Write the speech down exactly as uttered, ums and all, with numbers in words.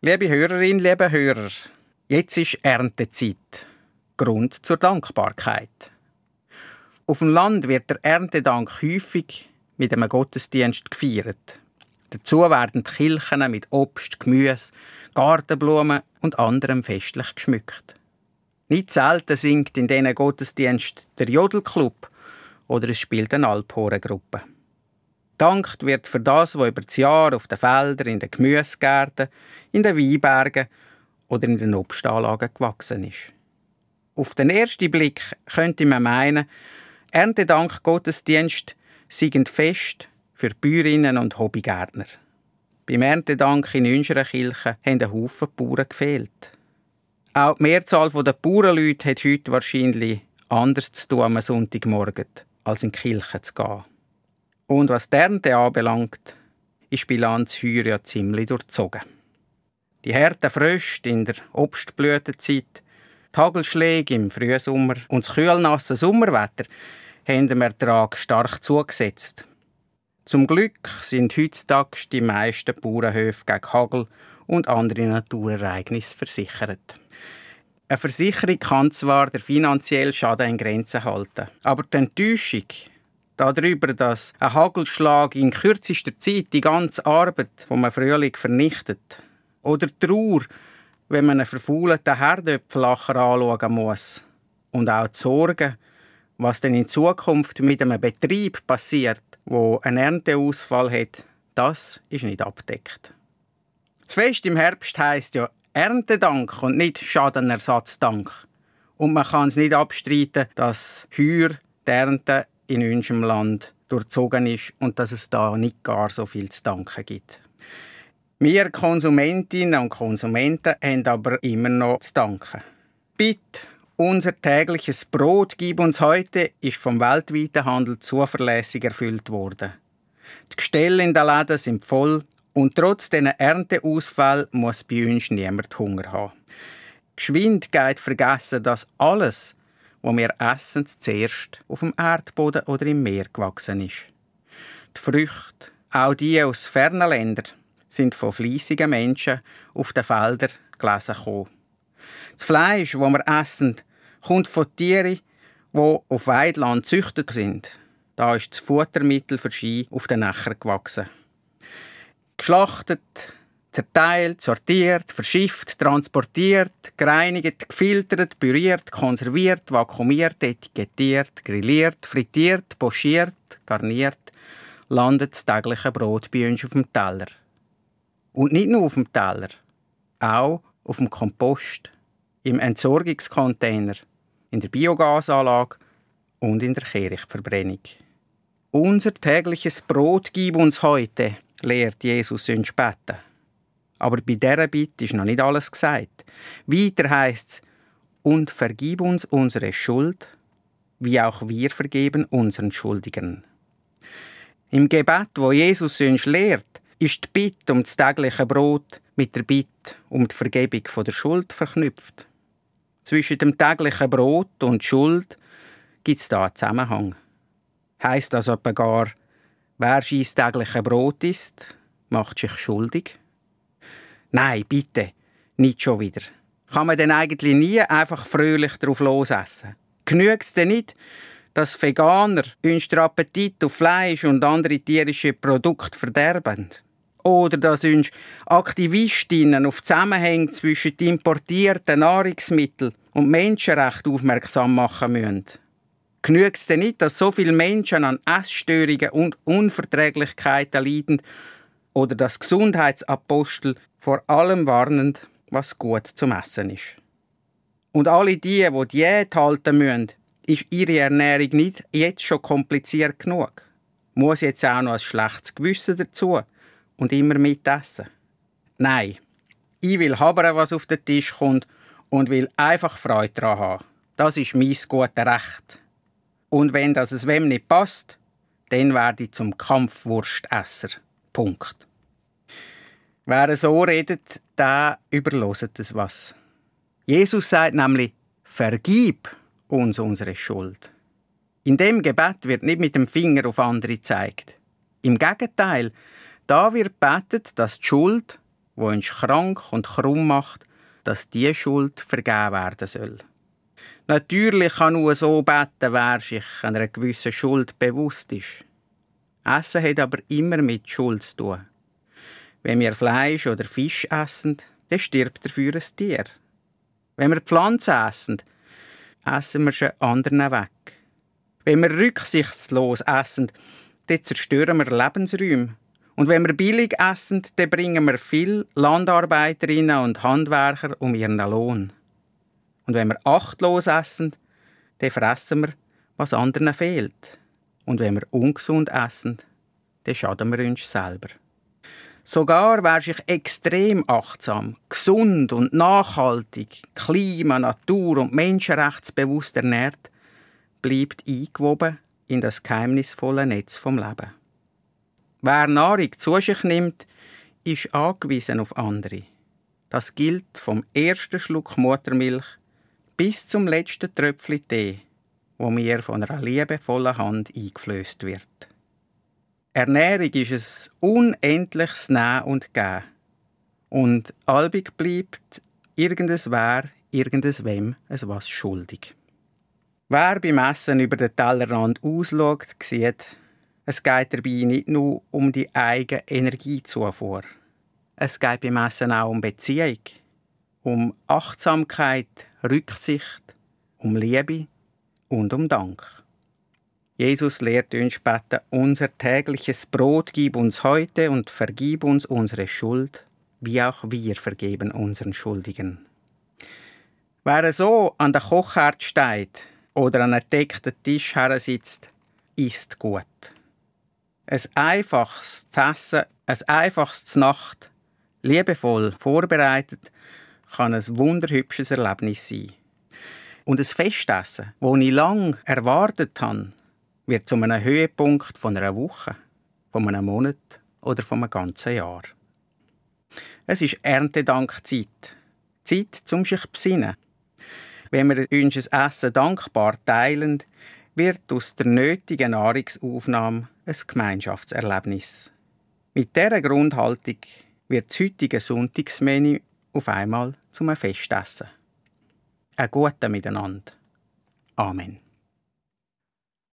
Liebe Hörerinnen, liebe Hörer, jetzt ist Erntezeit. Grund zur Dankbarkeit. Auf dem Land wird der Erntedank häufig mit einem Gottesdienst gefeiert. Dazu werden die Kirchen mit Obst, Gemüse, Gartenblumen und anderem festlich geschmückt. Nicht selten singt in diesen Gottesdiensten der Jodelclub oder es spielt eine Alphorengruppe. Dankt wird für das, was über das Jahr auf den Feldern, in den Gemüsegärten, in den Weinbergen oder in den Obstanlagen gewachsen ist. Auf den ersten Blick könnte man meinen, Erntedank-Gottesdienst seien fest für Bäuerinnen und Hobbygärtner. Beim Erntedank in unserer Kirche haben ein Haufen Bauern gefehlt. Auch die Mehrzahl der Bauernleute hat heute wahrscheinlich anders zu tun am Sonntagmorgen, als in die Kirche zu gehen. Und was die Ernte anbelangt, ist die Bilanz heuer ja ziemlich durchzogen. Die harten Fröste in der Obstblütezeit, die Hagelschläge im Frühsommer und das kühlnasse Sommerwetter haben dem Ertrag stark zugesetzt. Zum Glück sind heutzutage die meisten Bauernhöfe gegen Hagel und andere Naturereignisse versichert. Eine Versicherung kann zwar den finanziellen Schaden in Grenzen halten, aber die Enttäuschung darüber, dass ein Hagelschlag in kürzester Zeit die ganze Arbeit vom Frühling vernichtet, oder die Trauer, wenn man einen verfaulten Herdöpfelacher anschauen muss, und auch die Sorge, was denn in Zukunft mit einem Betrieb passiert, wo einen Ernteausfall hat, das ist nicht abdeckt. Das Fest im Herbst heisst ja Erntedank und nicht Schadenersatzdank. Und man kann es nicht abstreiten, dass heuer die Ernte in unserem Land durchzogen ist und dass es da nicht gar so viel zu danken gibt. Wir Konsumentinnen und Konsumenten haben aber immer noch zu danken. Bitte, unser tägliches Brot gib uns heute ist vom weltweiten Handel zuverlässig erfüllt worden. Die Gestelle in den Läden sind voll und trotz diesen Ernteausfällen muss bei uns niemand Hunger haben. Geschwind geht vergessen, dass alles, was wir essen, zuerst auf dem Erdboden oder im Meer gewachsen ist. Die Früchte, auch die aus fernen Ländern, sind von fleissigen Menschen auf den Feldern gelesen gekommen. Das Fleisch, das wir essen, kommt von Tieren, die auf Weidland gezüchtet sind. Da ist das Futtermittel für Ski auf den Äckern gewachsen. Geschlachtet, zerteilt, sortiert, verschifft, transportiert, gereinigt, gefiltert, püriert, konserviert, vakuumiert, etikettiert, grilliert, frittiert, pochiert, garniert, landet das tägliche Brot bei uns auf dem Teller. Und nicht nur auf dem Teller, auch auf dem Kompost, im Entsorgungscontainer, in der Biogasanlage und in der Kehrichtverbrennung. Unser tägliches Brot gib uns heute, lehrt Jesus uns beten. Aber bei dieser Bitte ist noch nicht alles gesagt. Weiter heisst es, und vergib uns unsere Schuld, wie auch wir vergeben unseren Schuldigern. Im Gebet, wo Jesus uns lehrt, ist die Bitte um das tägliche Brot mit der Bitte um die Vergebung der Schuld verknüpft. Zwischen dem täglichen Brot und Schuld gibt es da einen Zusammenhang. Heisst das etwa gar, wer sein tägliches Brot isst, macht sich schuldig? Nein, bitte, nicht schon wieder. Kann man denn eigentlich nie einfach fröhlich drauf losessen? Genügt es denn nicht, dass Veganer unseren Appetit auf Fleisch und andere tierische Produkte verderben? Oder dass uns Aktivistinnen auf Zusammenhänge zwischen den importierten Nahrungsmitteln und Menschenrechten aufmerksam machen müssen? Genügt es denn nicht, dass so viele Menschen an Essstörungen und Unverträglichkeiten leiden? Oder dass Gesundheitsapostel vor allem warnen, was gut zum Essen ist? Und alle die, die Diät halten müssen, ist ihre Ernährung nicht jetzt schon kompliziert genug? Muss jetzt auch noch ein schlechtes Gewissen dazu und immer mitessen? Nein, ich will haben, was auf den Tisch kommt und will einfach Freude daran haben. Das ist mein gutes Recht. Und wenn das es wem nicht passt, dann werde ich zum Kampfwurstesser. Punkt. Wer so redet, der überloset es was. Jesus sagt nämlich, vergib uns unsere Schuld. In dem Gebet wird nicht mit dem Finger auf andere gezeigt. Im Gegenteil, da wird betet, dass die Schuld, wo uns krank und krumm macht, dass diese Schuld vergeben werden soll. Natürlich kann nur so beten, wer sich einer gewissen Schuld bewusst ist. Essen hat aber immer mit Schuld zu tun. Wenn wir Fleisch oder Fisch essen, dann stirbt dafür ein Tier. Wenn wir Pflanzen essen, essen wir sie anderen weg. Wenn wir rücksichtslos essen, dann zerstören wir Lebensräume. Und wenn wir billig essen, dann bringen wir viele Landarbeiterinnen und Handwerker um ihren Lohn. Und wenn wir achtlos essen, dann fressen wir, was anderen fehlt. Und wenn wir ungesund essen, dann schaden wir uns selber. Sogar wer sich extrem achtsam, gesund und nachhaltig, klima-, natur- und menschenrechtsbewusst ernährt, bleibt eingewoben in das geheimnisvolle Netz vom Leben. Wer Nahrung zu sich nimmt, ist angewiesen auf andere. Das gilt vom ersten Schluck Muttermilch bis zum letzten Tröpfchen Tee, wo mir von einer liebevollen Hand eingeflößt wird. Ernährung ist ein unendliches Nehmen und Geben. Und albig bleibt irgendes Wer, irgendes Wem es was schuldig. Wer beim Essen über den Tellerrand ausschaut, sieht, es geht dabei nicht nur um die eigene Energiezufuhr. Es geht beim Essen auch um Beziehung, um Achtsamkeit, Rücksicht, um Liebe und um Dank. Jesus lehrt uns beten, unser tägliches Brot gib uns heute und vergib uns unsere Schuld, wie auch wir vergeben unseren Schuldigen. Wer so an der Kochherd steht oder an einem deckten Tisch hersitzt, isst gut. Ein einfaches Essen, ein einfaches Nacht, liebevoll vorbereitet, kann ein wunderhübsches Erlebnis sein. Und ein Festessen, das ich lange erwartet habe, wird zu einem Höhepunkt von einer Woche, von einem Monat oder von einem ganzen Jahr. Es ist Erntedankzeit. Zeit, um sich zu besinnen. Wenn wir unser Essen dankbar teilen, wird aus der nötigen Nahrungsaufnahme ein Gemeinschaftserlebnis. Mit dieser Grundhaltung wird das heutige Sonntagsmenü auf einmal zum Festessen. Ein gutes Miteinander. Amen.